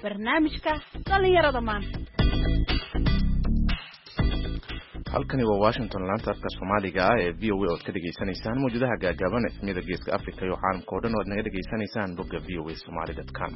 barnaamijka dhalinyarada maanta. halkani waa Washington laanta afka Soomaaliga ee VOA oo ka dhageysanaysaan muujadaha gaagaaban ee midda geeska Afrika iyo caalamka oo dhan oo naga dhageysanaysaan bogga voasomali.com.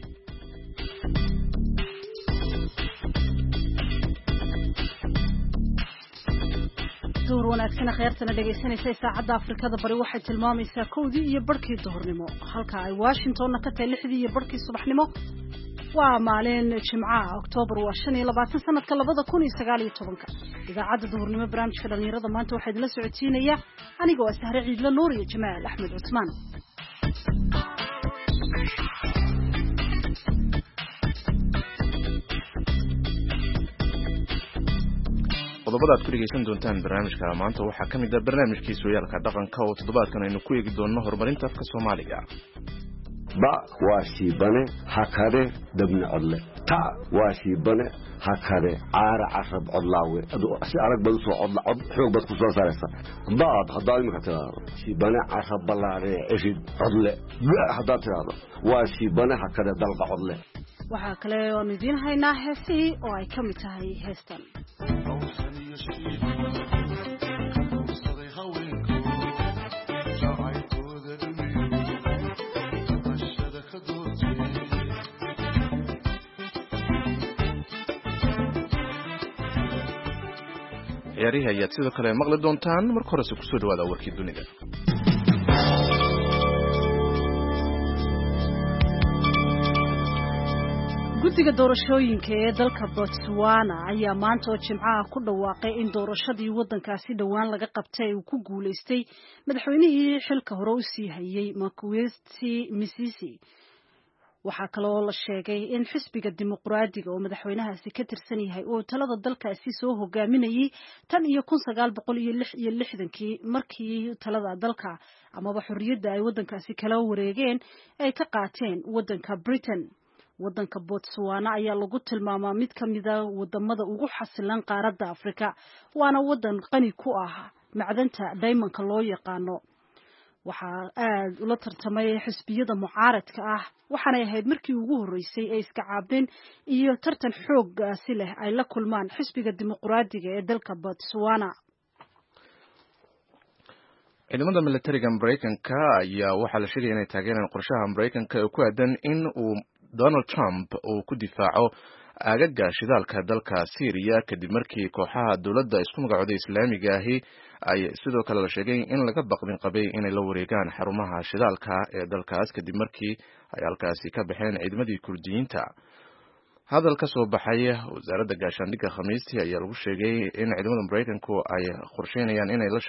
door wanaagsan khayrtana dhageysanaysa saacadda Afrikada bari waxay tilmaamaysaa 2 iyo barkii duhurnimo halka ay Washington ka tahay 6 iyo barkii subaxnimo waa maalin Jimcaha October 25 sanadka 2019 idaacadda duhurnimo barnaamijka dhalinyarada maanta waxay idin la socodsiinaya anigoo Sahre Ciidla Nuur iyo Jamaal Axmed Cusmaan. qodobada aad ku dhageysan doontaan barnaamijka maanta waxaa ka mid ah barnaamijkii sooyaalka dhaqanka oo toddobaadkan aynu ku eegi doonno horumarinta afka Soomaaliga. ba waashibane hakare dabna codle ta waashibane hakare aara carab codlaawe si arag bad soo codla cod xoog bad ku soo saaraysa baad hadaa imika tiraado shibane carab balaare cirid codle hadaa tiraado waashibane hakare dalqa codle. waxaa kale oo idin haynaa heesii oo ay ka mid tahay heestan ciyaarihi ayaad sidoo kale maqli doontaan marka horese kusoo dhawaada warkii dunida. guddiga doorashooyinka ee dalka Botswana ayaa maanta oo Jimcaha ku dhawaaqay in doorashadii waddankaasi dhawaan laga qabtay uu ku guuleystay madaxweynihii xilka hore u sii hayay Mokgweetsi Masisi. waxaa kaloo la sheegay in xisbiga dimuqraadiga oo madaxweynahaasi ka tirsan yahay oo talada dalkaasi soo hogaaminayay tan iyo 1966 markii talada dalka amaba xorriyadda ay waddankaasi kala wareegeen ay ka qaateen waddanka Britain. waddanka Botswana ayaa lagu tilmaamaa mid ka mid ah wadamada ugu xasilan qaaradda Afrika waana waddan qani ku ah macdanta diamondka loo yaqaano. waxaa aad ula tartamay xisbiyada mucaaradka ah waxaanay ahayd markii ugu horeysay ee iska caabin iyo tartan xooggaasi leh ay la kulmaan xisbiga dimuqraadiga ee dalka Botswana. ciidamada militariga Mareykanka ayaa waxaa la sheegay inay taageeraan qorshaha Mareykanka ee ku aadan in uu Donald Trump uu ku difaaco aagaga shidaalka dalka Syria kadib markii kooxaha dawladda isku magacooday Islaamiga ahi ay sidoo kale la sheegay in laga baqdin qabay inay la wareegaan xarumaha shidaalka ee dalkaas kadib markii ay halkaasi ka baxeen ciidamadii Kurdiyiinta. hadal ka soo baxay wasaaradda gaashaandhigga Khamiistii ayaa lagu sheegay in ciidamada Mareykanku ay qorsheynayaan inay la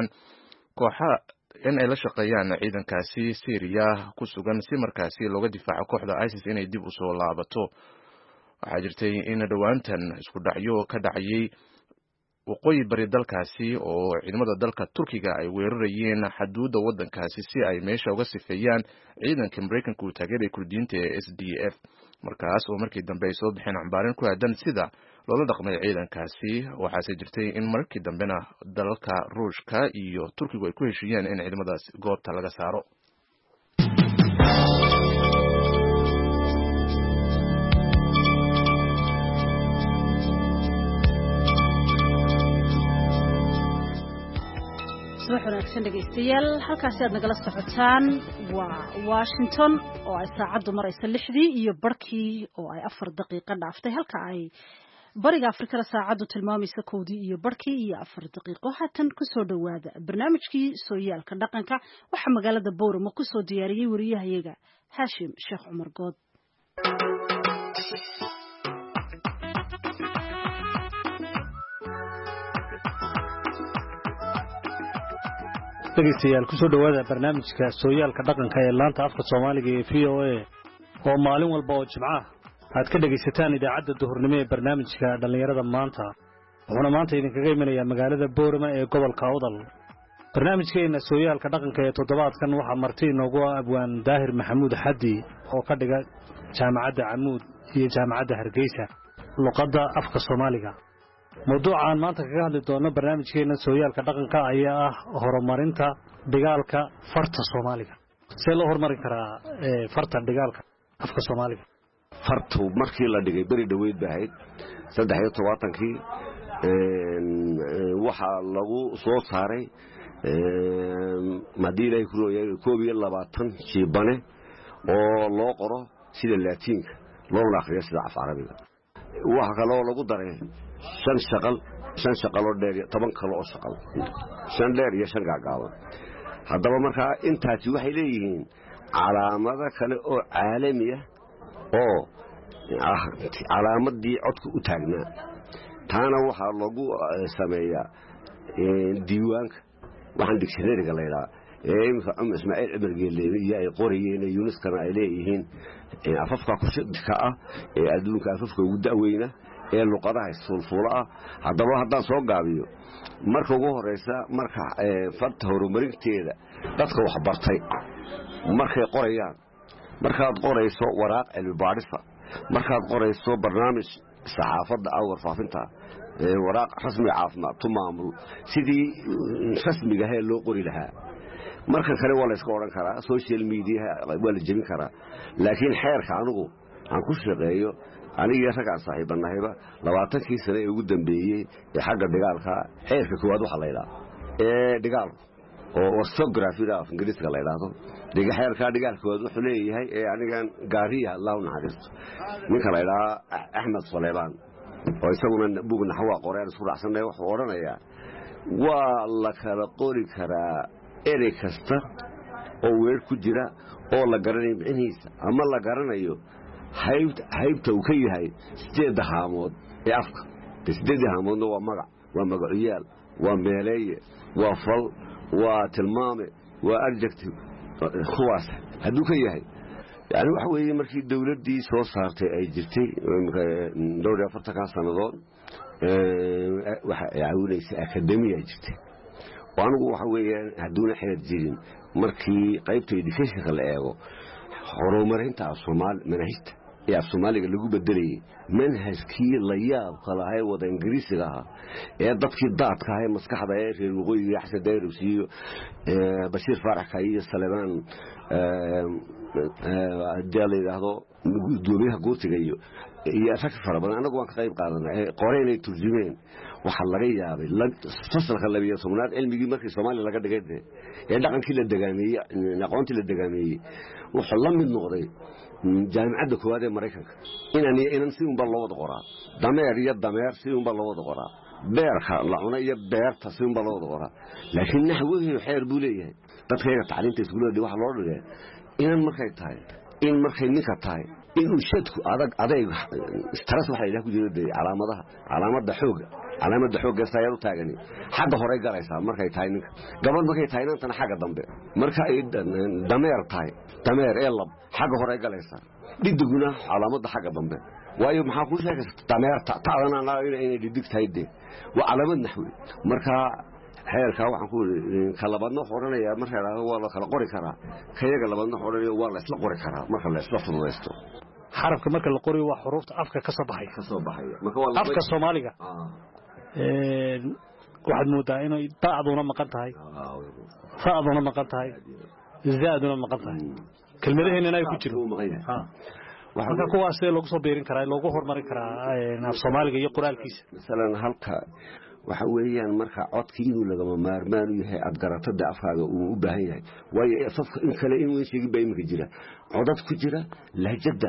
shaqeeyaan ciidankaasi Syria ku sugan si markaasi looga difaaco kooxda ISIS inay dib u soo laabato. waxaa jirtay in dhawaantan isku dhacyo ka dhacayay waqooyi bari dalkaasi oo ciidamada dalka Turkiga ay weerarayeen xuduudda waddankaasi si ay meesha uga sifeeyaan ciidanka Mareykanka uu taageeray Kurdiyiinta ee SDF markaas oo markii dambe ay soo bixeen cambaarin ku aadan sida loola dhaqmay ciidankaasi. waxaase jirtay in markii dambena dalalka Ruushka iyo Turkigu ay ku heshiiyeen in ciidamadaas goobta laga saaro. wanaagsan dhageystayaal halkaasi aad nagala socotaan waa Washington oo ay saacadu maraysa 6 iyo barkii oo ay 4 daqiiqo dhaaftay halka ay bariga Afrikada saacadu tilmaamaysa 1 iyo barkii iyo 4 daqiiqo. haatan ku soo dhawaada barnaamijkii sooyaalka dhaqanka waxa magaalada Booramo ku soo diyaariyay wariyahayaga Hashim Sheekh Umar Good. dhegeystayaal ku soo dhawaada barnaamijka sooyaalka dhaqanka ee laanta afka Soomaaliga ee VOA oo maalin walba oo Jimcaha aad ka dhageysataan idaacadda duhurnimo ee barnaamijka dhalinyarada maanta. wuxuuna maanta idinkaga imanayaa magaalada Boorama ee gobolka Awdal. barnaamijkeena sooyaalka dhaqanka ee toddobaadkan waxaa marti inoogu abwaan Daahir Maxamuud Xaddi oo ka dhiga jaamacadda Camuud iyo jaamacadda Hargeysa luqadda afka Soomaaliga. mawduucan maanta kaga hadli doono barnaamijkeena sooyaalka dhaqanka ayaa ah horumarinta dhigaalka farta Soomaaliga. see loo horumarin karaa farta dhigaalka afka Soomaaliga? fartu markii la dhigay bari dhaweyd bahayd 13 waxa lagu soo saaray madiilay ku rooyay 22 shiibane oo loo qoro sida laatiinka loo akhriyo sida af carabiga waxa kale oo lagu daray 5 shaqal oo dheer 10 kale oo shaqal 5 dheer iyo 5 gaagaaban haddaba markaa intaasi waxay leeyihiin calaamado kale oo caalami ah oo calaamadii codka u taagnaa taana waxaa lagu sameeyaa diiwaanka waxaan dictionary-ga la yiraahdo Ismaaciil Cumar Geeleey iyo ay qoriyeen UNESCO ay leeyihiin afafka ku shidka ah ee adduunka afafka ugu daweyna ee luqadaha sulfuula ah haddaba haddaan soo gaabiyo marka ugu horeysa marka farta horumarinteeda dadka wax bartay markay qorayaan markaad qorayso waraaq cilmi baadhisa markaad qorayso barnaamij saxaafadda aw warfaafinta waraaq rasmi caafimaad tumaamul sidii rasmiga ah loo qori lahaa marka kale waa la iska oran karaa social media waa la jebin karaa laakiin xeerka anigu aan ku shaqeeyo aniga ragaan saaxiibanaayba 20 sano ee ugu dambeeyay ee xagga dagaalka xeerka koowaad waxa la yiraahdaa dagaalku oo orthography af Ingiriisiga la yiraahdo xeerka dagaalkooda wuxuu leeyahay anigan gaariya Allah u naxariisto ninka la yiraahdo Ahmed Sulaymaan oo isaguna buug naxwa qoreen isku raacsanay wuxuu oranayaa waa la kala qori karaa erey kasta oo weer ku jira oo la garanayo micnihiisa ama la garanayo haybta uu ka yahay 8 haamood ee afka 8 haamoodna waa magaciyaal waa meeleeye waa fal waa tilmaame waa adjective kuwaas hadduu ka yahay yani waxa weeye markii dawladdii soo saartay ay jirtay dhowr 40 sanadood waxa ay caawinaysay akademiya jirtay anigu waxa weeye hadduuna xeer jirin markii qaybta education la eego horumarinta manhajta ee Soomaaliga lagu bedelay manhajkii la yaab kala hay wada Ingiriisiga ee dadkii daadka ah maskaxda ee reer waqooyiga Xasan Dayruus iyo Bashiir Faarax Kaayi Salmaan deelaydo gudoomiyaha goortiga iyo rag fara badan anagu waan ka qayb qaadanay qoreenay turjumeen waxa laga yaabay fasalka 12aad cilmigii markii Soomaaliya laga dhigay ee dhaqankii la degaamiyay aqoontii la degaamiyay wuxuu la mid noqday jaamacadda koowaad ee Mareykanka inaan si un baa loo wada qoraa dameer si un baa loo wada qoraa beerka la cunay iyo beerta si un baa loo wada qoraa laakiin naxwihi xeer buu leeyahay dadkayga tacliinta iskuulada waxa loo dhigay inaan markay tahay in markay ninka tahay inuu shadku adag stress waxa ilaahay ku jiray calaamada xooga sayadu taagani xagga hore galaysa markay tahay ninka gabadh markay tahay inta xagga dambe marka ay dameer ee lab xagga hore galaysa dhidiguna calaamada xagga dambe waayo maxaa ku sheegay dameerta taadana inay dhidig tahay waa calaamad naxwi marka xeerka waxaan ku kalabadno xoranaya marka waa la kala qori karaa kayaga labadno xoranaya waa la isla qori karaa marka la isla fududeysto xarafka marka la qoriyo waa xuruufta afka ka soo baxay marka waa afka Soomaaliga waxaad moodaa inay taaduna maqan tahay faaduna maqan tahay zaaduna maqan tahay kelmadaheena ay ku jiro marka kuwaas lagu soo beerin karaa lagu horumarin karaa af Soomaaliga iyo qoraalkiisa midalan halka waxa weeyaan marka codkiidu laga maarmaan u yahay ad garatada afkaaga uu u baahan yahay waayo afka in kale in weyn sheegay bay imika jira codad ku jira lahjada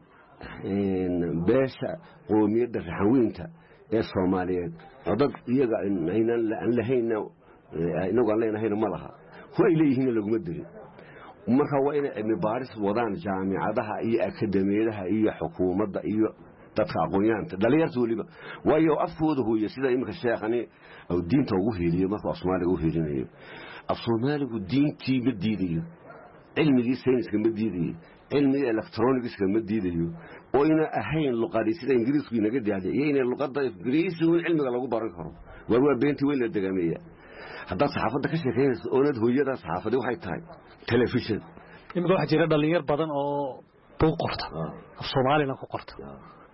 beesha qoomiyadda raxweynta ee Soomaaliyeed codad iyaga inaan lahayna inagu aan leenahay ma laha way leeyihiin laguma dirin marka waa in ay baaris wadaan jaamacadaha iyo akademiyadaha iyo xukuumadda iyo dadka aqoonyahanta dhalinyarta waliba waayo afkooda hooyo sida imika sheekhani oo diinta ugu hiiliyo marka Soomaaliga u hiilinayo Soomaaligu diintii ma diidayo cilmigii sayniska ma diidayo cilmiga electronics ma diidayo oo ina ahayn luqadii sida Ingiriisku inaga diiday iyo ina luqadda Ingiriisiga cilmiga lagu baran karo waa beenti weyn la degaamiya hadda saxaafadda ka sheekayso oonad hooyada saxaafadda waxay tahay television imika waxa jira dhalinyar badan oo buug qorta af Soomaaliga ku qorta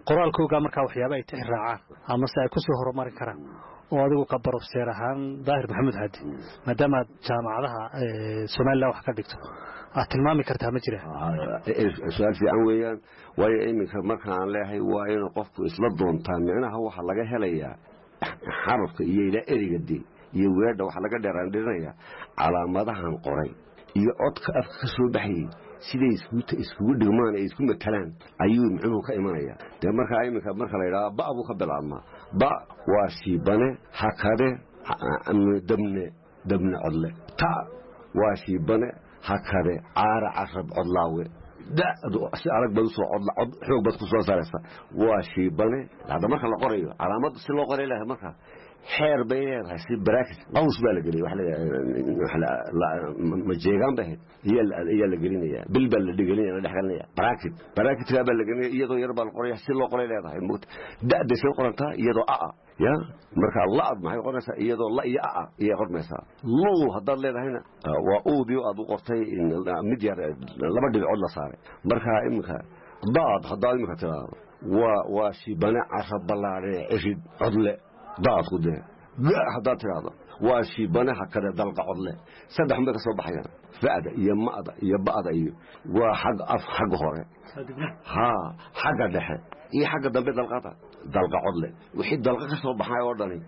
qoraalkooga markaa waxyaabo ay tixraacaan ama se ay ku soo horumarin karaan oo adigu ka barofseer ahaan daahir maxamed haadi maadaama aad jaamacadaha Soomaaliya wax ka dhigto aad tilmaami kartaa ma jira su'aal fiican weeyaan waayo iminka marka aan leeyahay waa inuu qofku isla doontaa micnaha waxa laga helayaa xarafka iyo ila erigadii iyo weedha waxa laga dheeraandhirinayaa calaamadahan qoray iyo codka afka ka soo baxay siday isku dhigmaan ay isku matalaan ayuu micnuhu ka imanaya de marka la yiraahdo ba abu ka bilaabma ba waa shiibane hakade dabne codle ta waa shiibane hakade aara carab codlaawe da si arag bad soo cod xoog bad ku soo saaraysa waa shiibane hada marka la qorayo calaamad si loo qoray lahayd marka xeer bay leedahay si bracket qaws baa la geliyay wax ma jeegan baa iyo la gelinaya bilbal la dhiganaya la dhaxgalnaya bracket baa la gelinaya iyadoo yar baa la qoray si loo qoray leedahay da soo qoranta iyadoo ya marka laad maxay qoraysaa iyadoo la iyo iyo qormaysaa loo hadad leedahayna waa uudiyo aad u qortay mid yar laba dhibcood la saaray marka imika daad hadaa imika tiraado waa shibana carab balaare cishid codle daad ku dee hadaa tiraado waa shibana hakada dalqa codle saddex mid ka soo baxayaan faada iyo maada iyo baada iyo waa xag hore ha xagga dhexe iyo xagga dambe dalqa codle wixii dalqa ka soo baxay oo dhani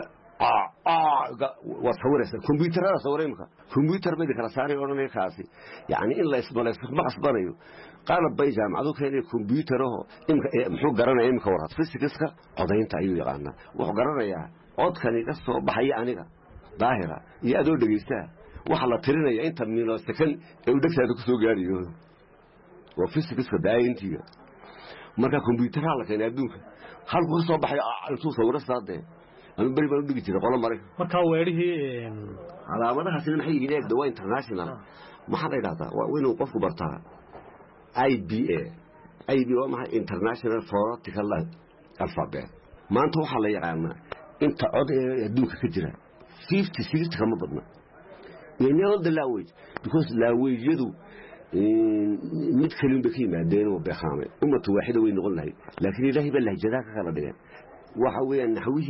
وصورة كمبيوتر هذا صوريمك كمبيوتر بدي كلا ساري أورني كاسي يعني إلا اسمه ما أصبريه قال بيجام عدوك هذي كمبيوتر هو إمك محو قرنا إمك ورات فيسكسك قضين تعيو يقعنا وقرنا يا عد كان يقصه بحي عنك ظاهرة يأدور دقيسته وحلا ترينا يا أنت من السكن يودك هذا كسو جاريو وفيسكسك داين تيجا مركا كمبيوتر على كان يدوك هل قصه بحي على صورة صادق أنا بري بقول جيرة قلنا مرة مركا ويره على أمانها سنين حي جديد دواء إنترناشنال ما حدا يقطع وينه وقفوا برتها IBA وما إنترناشنال فورتيكال ألفابet ما أنت وحلا يقعنا أنت عد يدوك كجرة 50 كم بدنا يعني هذا language because language يدو نتكلم بكلمة دين وبخامة أمة واحدة وين نقول لها لكن إلهي بالله جذاك خلا دين وحوي أن حويه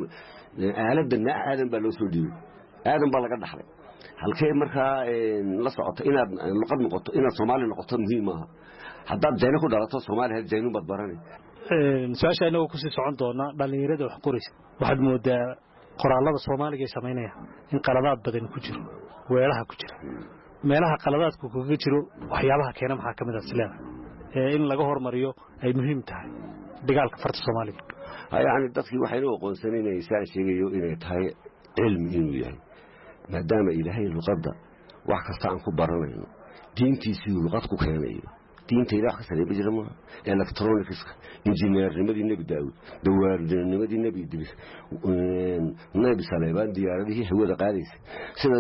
آدم آدم بالوسودي آدم بالله قد حرق هل كي مركا لصعت إنا لقد نقطة إنا صومالي نقطة مهمة حتى جينا كده على صومالي هاد جينو بدبراني سؤال أنا وكسي سعندونا بل يريد وحقوريس واحد مود قرالة الصومالي جاي سمينيها إن قرالات بدن كجر ويلها كجر meelaha qaladaadku kuga jiro waxyaabaha keena maxaa kamid ah islaam in laga hormariyo ay muhiim tahay dagaalka farta Soomaaliga yani dadkii waxay u aqoonsanayeen sheegayo inay tahay cilmi inuu yahay maadaama ilaahay luqadda wax kasta aan ku baranayno diintiisii luqad ku keenayo diinta ilaahay ka sareeyay jirma electronics engineer-nimadii nabi daawud dawaarnimadii nabi idris nabi saleymaan diyaaradihii hawada qaadaysa sida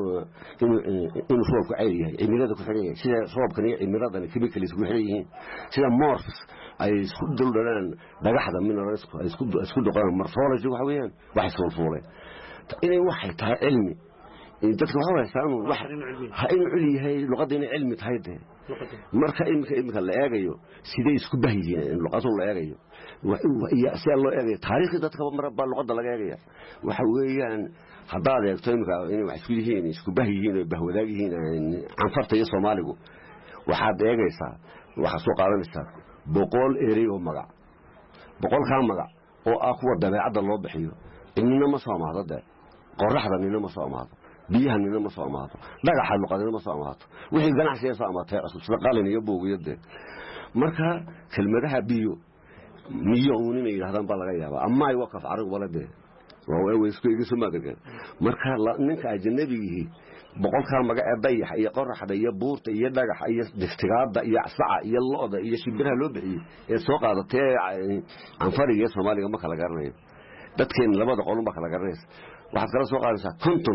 inuu roobku caadiyahay cimilada ku xiran yahay sida roobkan iyo cimiladan chemicals ku xiran yihiin sida morphs ay isku duldhanaan dhagaxda mineralsku ay isku dhaqaan morphology waxa weeyaan wax soo fuulay inay waxay tahay cilmi dadka waxa weeyaan wax ha inuu cilmiyahay luqadina cilmi tahay marka imika la eegayo sidee isku baahiyeen luqadda la eegayo iyo si loo eegayo taariikhda dadka marba luqadda laga eegayo waxa weeyaan hadaa eegto imika inay wax isku yihiin isku baahiyeen oo bahwadaag yihiin anfarta iyo Soomaaligu waxaad eegaysaa waxa soo qaadanaysaa boqol eray oo magac boqolka magac oo ah kuwa dabeecadda loo bixiyo inna ma Soomaaliyeed qoraxda inna ma Soomaaliyeed biyaha inna ma Soomaaliyeed dhagaxa luqadda ma Soomaaliyeed wixii ganacsiga Soomaaliyeed cusub qalin iyo buugiyada marka kelmadaha biyo miyoon inay yiraahdaan baa laga yaabaa ama ay waqaf arag walade waa isku iga soo maadagan marka ninka ajnabiga boqolka magac ee dayax iyo qoraxda iyo buurta iyo dhagaxa iyo diftigaada iyo saca iyo looda iyo shimbiraha loo bixiyay ee soo qaadatay anfariga Soomaaliga ma kala garanayo dadkeen labada qolba kala garanaysa waxa kala soo qaadaysa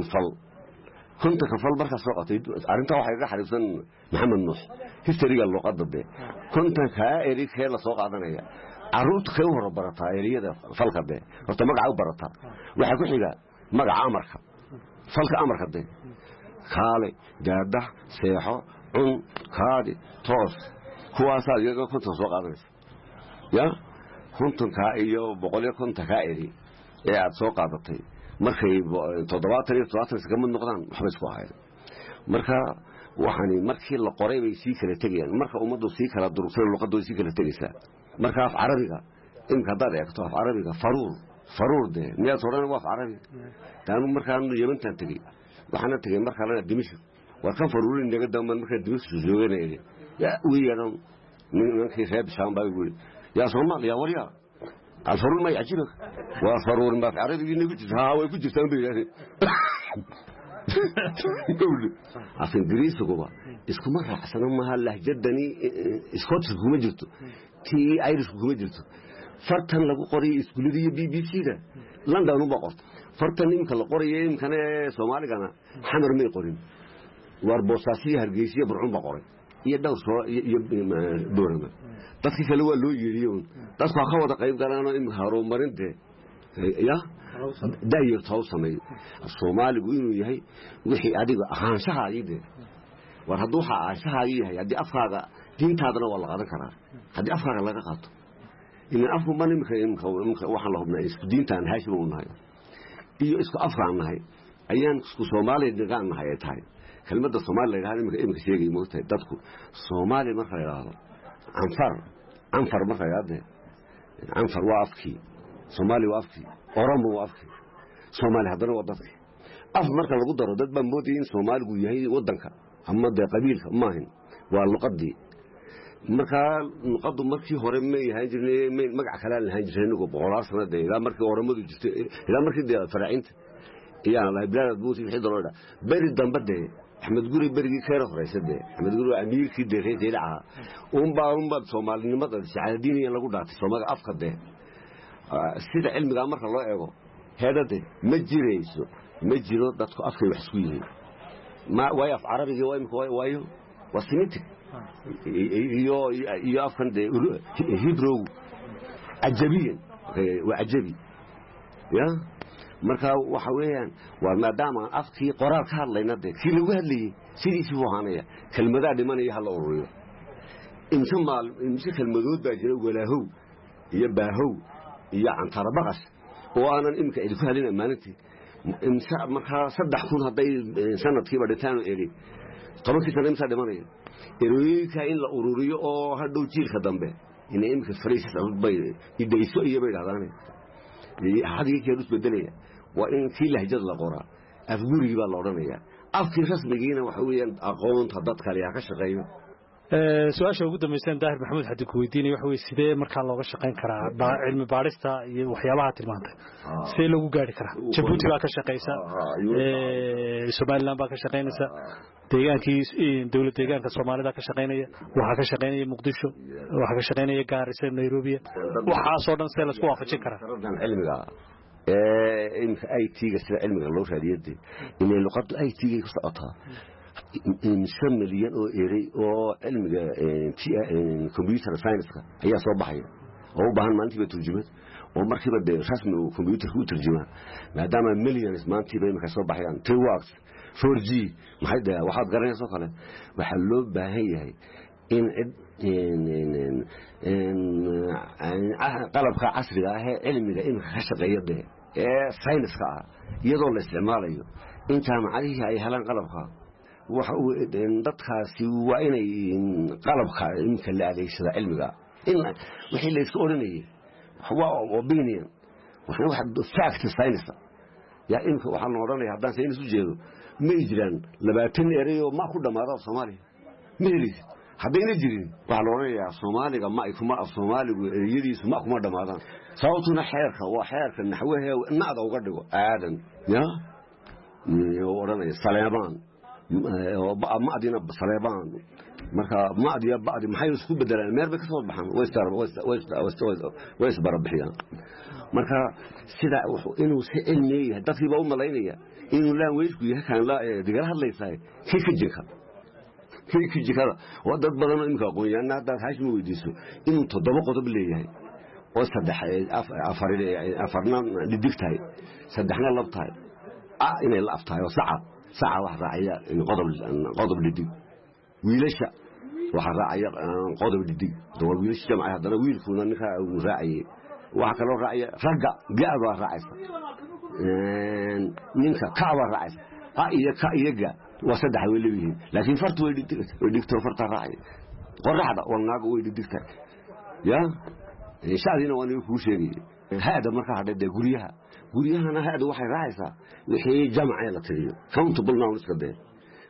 kunta fal marka soo qatay arinta waxa iga xariisan Maxamed Nuux historiga luqadda be kunta ka erikay la soo qaadanaya aruurta ka hor barata eriyada falka be horta magaca u barata waxa ku xiga magaca amarka falka amarka de kaale gaada seexo kaadi toos kuwaas ayaga kunta soo qaadanaysa ya kontonka iyo 150 ka eri ee aad soo qaadatay markay 70 kama noqdaan waxba isku hayeen marka waxani markii la qoray bay sii kala tagayaan marka umadu sii kala durugsan luqaddu sii kala tagaysaa marka af carabiga in ka dad eegto af carabiga faruur de miyaa soran waa af carabi taan markaan yeelantan tagay waxana tagay marka la Dimashq waa kan faruurin naga damban marka Dimashq joogeenay ya wiiran ninkii reeb shaambay wuri ya Soomaaliya wariya الفرور ما يعجبك والفرور ما في عربي يقول ها هو يقول جبتان بيه عشان جريس جوا اسكو مرة حسنا ما هاللهجة دني اسكوت سكوما جرتو تي ايرش سكوما جرتو فرتن لقو قري اسكولي BBC ده لندن نبقى فرتن يمكن لقري يمكن سومالي كنا حمر مي قرين واربوساسي هرجيسي برعون بقري يدور سو دورنا dadkii kale waa loo yeeriyo dadku waxa wada qayb galaano in horumarinta ya daayir tawsamay Soomaaligu inuu yahay wixii adiga ahaanshahaayide war hadduu ahaanshahaay yahay hadii afkaaga diintaadana waa la qaadan karaa hadii afkaaga laga qaato in afku ma nimka waxa la hubnaa isku diintaan haashimo u nahay iyo isku afkaan nahay ayaan isku Soomaaliyeed deegaan nahay tahay kelmadda Soomaaliyeed imika sheegay mootay dadku Soomaali marka la yiraahdo عنفر مرة ياده عنفر وافكي صومالي وافكي أورامو وافكي صومالي هذا وضفكي مرة القدر ضد بمودين صومالي وياهي ودنك أما ده قبيل ما هن والقدي مرة نقد مركي هرم يهاجرني مقع خلال يهاجرني وبعراس ده لا مركي أورامو لا مركي ده فرعينت يعني الله بلاد بوتي في حضر ولا برد دم بده أحمد قولي برجي خير فريسة ده أحمد قولي أمير كده خير يلعها ومبا صومالي نمط السعاديني يلا قول دعت صومالي أفقد ده السيد علم قامر الله يعو هذا ده مجري دتك أفكر وحسويه ما وايف عربي جوايم وايو وسميتك يو أفكر ده هيبرو عجبيا وعجبي يا marka waxa weeyaan waa maadaama afkii qoraal ka hadlayna kii lagu hadlayay sidiisii wahanaya kelmadaha dhimanaya hal ururiyo inta kelmadood baa jira walaahow iyo baahow iyo antara baqas oo aanan imka idinku hadlin maalintii inta marka 3,000 haday sanadkiiba dhitaan eeri tobankii sano imsa dhimanaya erooyinka in la ururiyo oo hadhow jiilka dambe in imka fariisada bay idayso iyo bay dhadaan hadii keedu isbedelaya وإن في لهجة القرى أفجوري بالورانية أفكر رسمي جينا وحويان أقوم تضاد كليها كشغيو سؤال شو قدام يستان داهر محمود حد كويتيني وحوي سيدة مركز الله وشقين كرا علم بارستا وحيابها المنطقة سيلو جاري كرا جبوتي باك شقيسا سومالي لان باك شقينسا deegaan kii dawlad deegaanka Soomaalida ka shaqeynaya waxa ka shaqeynaya Muqdisho waxa ka shaqeynaya Gaarisa Nairobi waxa soo dhan see la isku waafajin karaa cilmiga in IT-ga sida cilmiga loo raadiyay in luqadda IT-ga ku socotaa in shamiliyan oo eray oo cilmiga computer science ayaa soo baxay oo u baahan maantiba turjumad oo markiiba rasmi oo computer ku turjuma maadaama millions maantiba imka soo baxayaan T-Works 4G maxay daa waxaad garanaysaa kale waxa loo baahan yahay in qalabka casriga ah ee cilmiga in ka shaqeeyo sayniska iyadoo la isticmaalayo inta macalihi ay helaan qalabka waxa uu dadkaasi waa inay qalabka imka la adeegsado cilmiga in wixii la isku oranayay waa opinion waxa fact science ya imka waxa la oranayaa haddaan saynis u jeedo ma jiraan 20 ereyo ma ku dhamaado Soomaaliya meelis haddayna jirin waxa la oranayaa Soomaaliga ma ay kuma af Soomaaligu ereyadiisu ma kuma dhamaadaan sababtuna xeerka waa xeerka naxwaha naada uga dhigo aadan ya oranaya Saleebaan ma adina Saleebaan marka ma adiya baadi maxay isku bedelaan meel bay ka soo baxaan way isbarabixiyaan marka sida inuu si cilmi yahay dadkiiba u malaynaya inuu laan weysku yahay kan la diga hadlaysay kii jikada oo dad badan imka aqoonyahanna hadda haashmi weydiiso inuu 7 qodob leeyahay oo afarna digtahay saddexna labtahay inay la aftahay oo saca wax raacaya qodob dhidig wiilasha waxa raacaya qodob dhidig dawal wiilasha jamacay hadana wiilkuna ninka uu raacay waxa kale oo raacaya ragga gaaba raacaysa ninka kaaba raacaysa ka iyo ga waa saddex way leeyihiin laakiin fartu way dhigto farta raacay qoraxda walnaaga way dhigtaa ya shaadina waa inuu ku sheegay hada marka hadda guriyahana hada waxay raacaysaa wixii jamacay la tiriyo countable nouns ka bee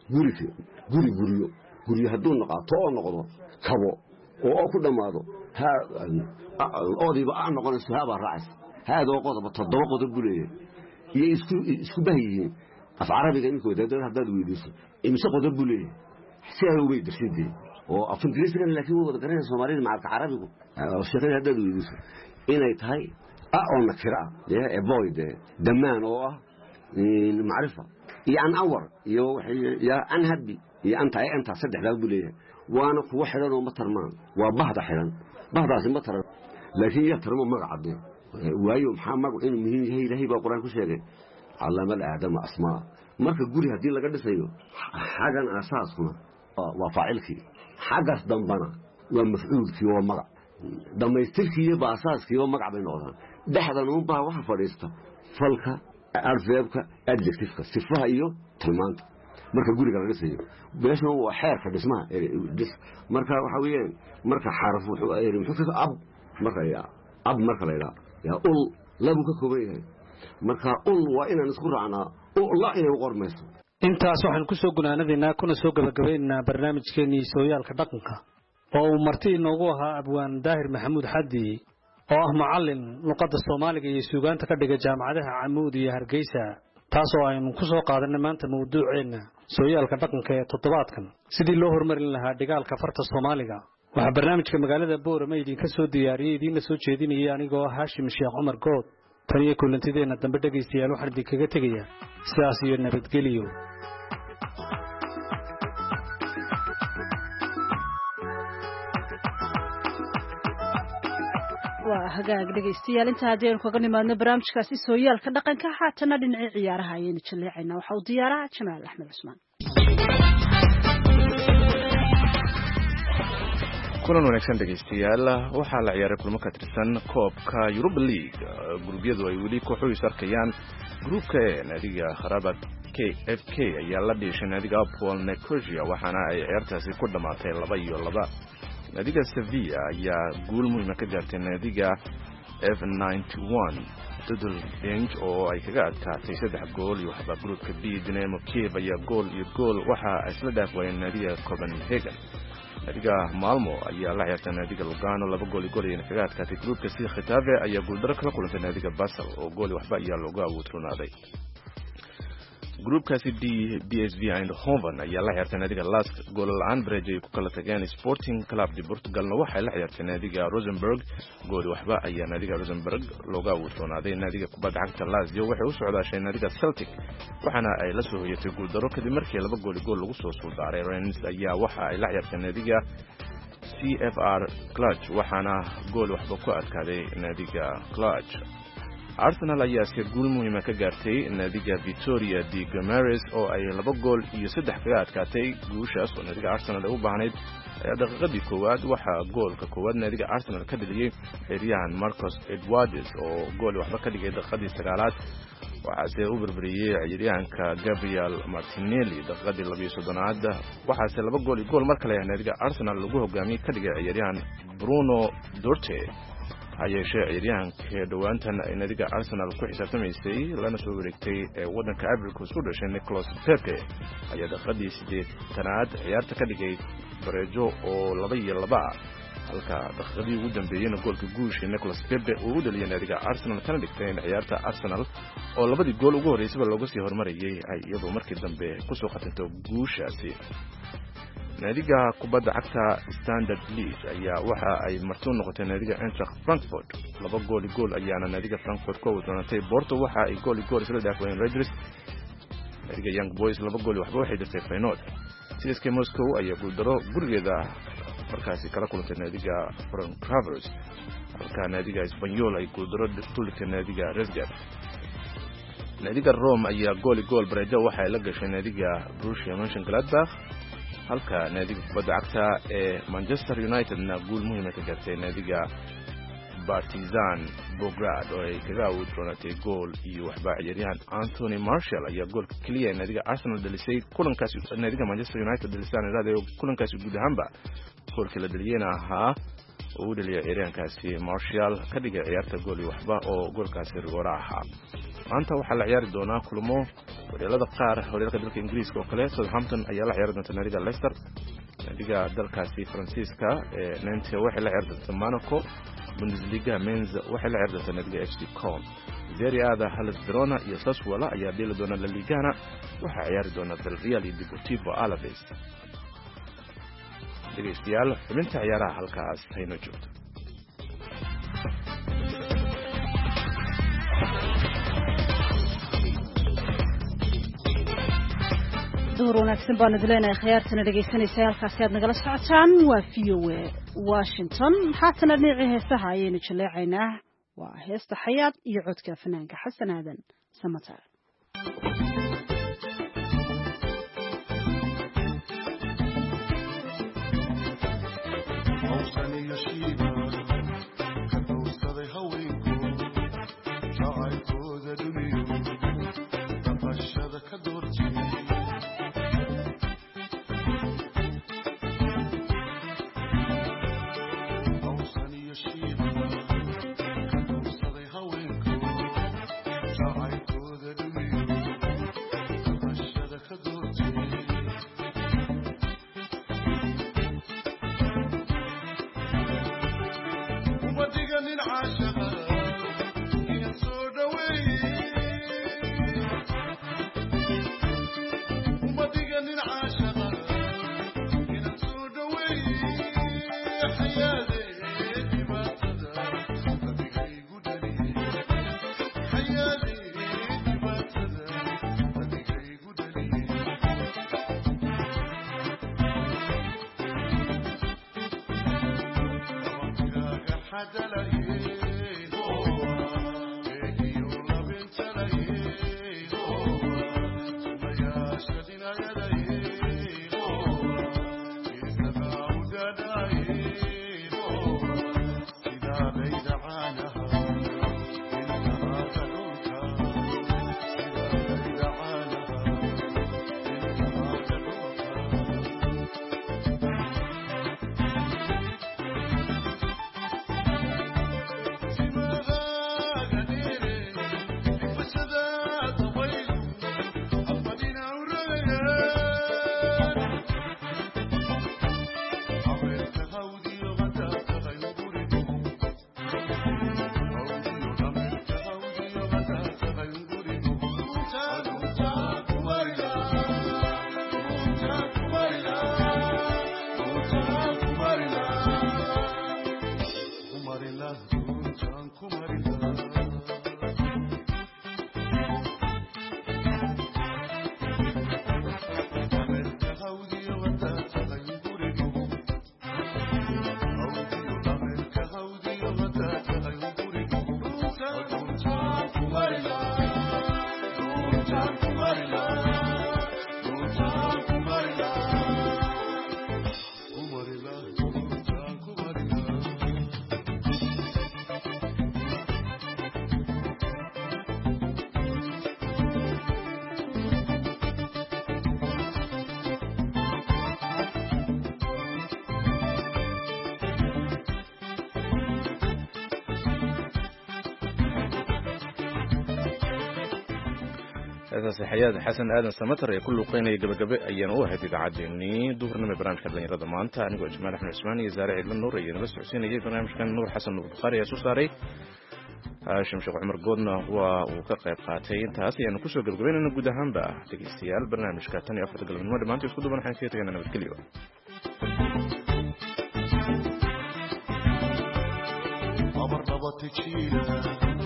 guri hadduu noqdo kabo oo ku dhamaado oodiba aan noqonayso haba raacaysa hada oo qodob toddoba qodob buleeyay iyo isku bahiyiin af carabiga inkoo dadada haddaad weydiiso imse qodob buleeyay si ay ugu dirsideen oo af ingiriisiga laakiin wada garanaysa Soomaaliga macalka carabigu oo shaqada haddaad weydiiso inay tahay oo nakira ee boyd damaan oo ah macrifa iyo an awar iyo an hadbi iyo anta saddexdaa buleeyay waana kuwa xiran oo ma tarmaan waa bahda xiran bahdaasi ma taran laakiin ya tarmo magacaade waayo maxaa magac inuu muhiim yahay Ilaahay baa Quraan ku sheegay allama aadama asmaa marka guri hadii laga dhisayo xagan asaaskuna waa faacilkii xagas dambana waa mafcuulkii oo magac dhamaystirkii ba asaaskii oo magac bay noqdaan dhaxdan uu baa waxa fadhiista falka adverbka adjectiveka sifaha iyo tilmaanta marka guriga laga dhisayo beeshan waa xeerka dhismaha marka waxa weeyaan marka xaraf wuxuu ay muxuu ab marka la ya ul labu ka koobayahay marka ul waa inaan isku raacnaa la inay qormayso intaas waxaan ku soo gunaanadeena kuna soo gabagabeynaa barnaamijkeenii sooyaalka dhaqanka oo uu marti inoogu ahaa abwaan daahir maxamuud xaddi oo ah macallin luqadda Soomaaliga iyo suugaanta ka dhiga jaamacadaha Camuud iyo Hargeysa taasoo aynu ku soo qaadanay maanta mawduuceena sooyaalka dhaqanka ee toddobaadkan sidii loo horumarin lahaa dhigaalka farta Soomaaliga waxa barnaamijka magaalada Boorama idinka soo diyaariyay idinna soo jeedinayay anigoo Haashim Sheekh Cumar Good taniyo kulantideena dambe dhageystayaal waxaan idinkaga tegayaa sidaas iyo nabadgelyo waa hagaag dhageystayaal inta hadii aan kaga nimaadno barnaamijkaasi sooyaalka dhaqanka haatana dhinacii ciyaaraha ayaynu jaleecaynaa waxa uu diyaaraha Jamaal Axmed Cusmaan kulan wanaagsan dhageystayaal waxaa la ciyaaray kulmo ka tirsan koobka Europa League gurubyadu ay weli kooxuhu sarkayaan gruubka naadiga Kharabag KFK ayaa la dhigay naadiga Apol Nicosia waxaana ay ciyaartaasi ku dhamaatay 2-2 naadiga Sevilla ayaa guul muhiim ka gaartay naadiga F91 Tudor Inch oo ay kaga adkaatay 3 gool iyo waxba gruubka B Dinamo Kiev ayaa gool waxa ay isla dhaafayeen naadiga Copenhagen naadiga Malmo ayaa la ciyaartay naadiga Lugano 2 gool ayay kaga adkaatay gruubka C Getafe ayaa guul daro kala kulantay naadiga Basel oo gool waxba ayaa looga awoodronaaday gruubkaasi DSV Eindhoven ayaa la ciyaartay naadiga Lask gool la'aan Breje ku kala tageen Sporting Club de Portugalna waxay la ciyaartay naadiga Rosenborg gool waxba ayaa naadiga Rosenborg looga awoodronaaday naadiga kubadda cagta Lazio waxay u socdaashay naadiga Celtic waxaana ay la soo hoyatay guul daro kadib markii 2 gool lagu soo suldaaray Rennes ayaa waxa ay la ciyaartay naadiga CFR Cluj waxaana gool waxba ku adkaaday naadiga Cluj Arsenal ayaa si guul muhiim ah ka gaartay naadiga Victoria de Guimarães oo ay 2 gool iyo 3 kaga adkaatay guushaas oo naadiga Arsenal ay u baahnayd daqiiqadii koowaad waxa goolka koowaad naadiga Arsenal ka dhaliyay xiriyahan Marcus Edwards oo gool waxba ka dhigay daqiiqadii 9aad waxaase u burburiyay xiriyahanka Gabriel Martinelli daqiiqadii 32aad waxaase 2 gool iyo gool mar kale naadiga Arsenal lagu hogaamiyay ka dhigay xiriyahan Bruno Dorte ayay ciyaaryahanka dhawaantan ay naadiga Arsenal ku xisaabtamaysay lana soo wareegtay wadanka Ivory Coast u dhashay Nicolas Pepe ayaa daqiiqadii 8aad ciyaarta ka dhigay bareejo oo 2-2 halka daqiiqadii ugu dambeeyayna goolka guusha Nicolas Pepe uu u dhaliyay naadiga Arsenal kana dhigtay ciyaarta Arsenal oo 2 gool ugu horeysay looga sii hormariyay ay iyadoo markii dambe ku soo qatantay guushaasi naadiga kubadda cagta Standard Liège ayaa waxa ay martuu noqotay naadiga Eintracht Frankfurt 2 gool ayaana naadiga Frankfurt ku wadanaatay Porto waxa ay gool isla dhaafayeen Rangers naadiga Young Boys 2 gool waxba waxay dirtay Feyenoord CSKA Moscow ayaa guul daro gurigeeda markaasi kala kulantay naadiga Frankfurt halka naadiga Espanyol ay guul daro tulitay naadiga Resgard naadiga Rome ayaa gool Braga waxa ay la gashay naadiga Borussia Mönchengladbach halka naadiga kubadda cagta ee Manchester United na guul muhiim ah ka gaartay naadiga Partizan Belgrade oo ay kaga awdroonatay gool iyo waxba ciyaaryahan Anthony Martial ayaa goolka kaliya naadiga Arsenal dhalisay kulankaas naadiga Manchester United dhalisay kulankaas guud ahaanba goolka la dhaliyayna ahaa uu dhaliyay ciyaaryahankaasi Martial ka dhigay ciyaarta gool iyo waxba oo goolkaasi rigoora ahaa maanta waxaa la ciyaari doonaa kulamo horyaalada qaar horyaalka dalka Ingiriiska oo kale Southampton ayaa la ciyaari doonta naadiga Leicester naadiga dalkaasi Faransiiska Nantes waxay la ciyaari doonta Monaco Bundesliga Mainz waxay la ciyaari doonta naadiga FC Köln Serie A Hellas Verona iyo Sassuolo ayaa dhili doona La Ligana waxaa ciyaari doona Villarreal iyo Deportivo Alaves dhegeystayaal xubinta ciyaaraha halkaas hayno joogto duhur wanaagsan baan idin leenahay khiyaartana dhegaysanaysa halkaasi aad nagala socotaan waa VOA Washington haatana dhinacii heesaha ayaynu jaleecaynaa waa heesta xayaad iyo codka fanaanka xasan aadan samatar xayaad xasan aadan samatar ee ku luuqeynaya gabagabe ayaan u ahayd idaacaddeenii duhurnimo barnaamijka dhalinyarada maanta anigoo jamaal axmed cusmaan iyo zaare ciidla nuur ayay nala socodsiinayay barnaamijkan nuur xasan nuur bukhaari ayaa soo saaray haashim sheekh cumar goodna waa uu ka qayb qaatay intaas ayaanu kusoo gabagabaynayna guud ahaanba dhegeystayaal barnaamijka 4 galabnimo dhammaantii isku duban waxaan kaga tegaynaa nabadgelyo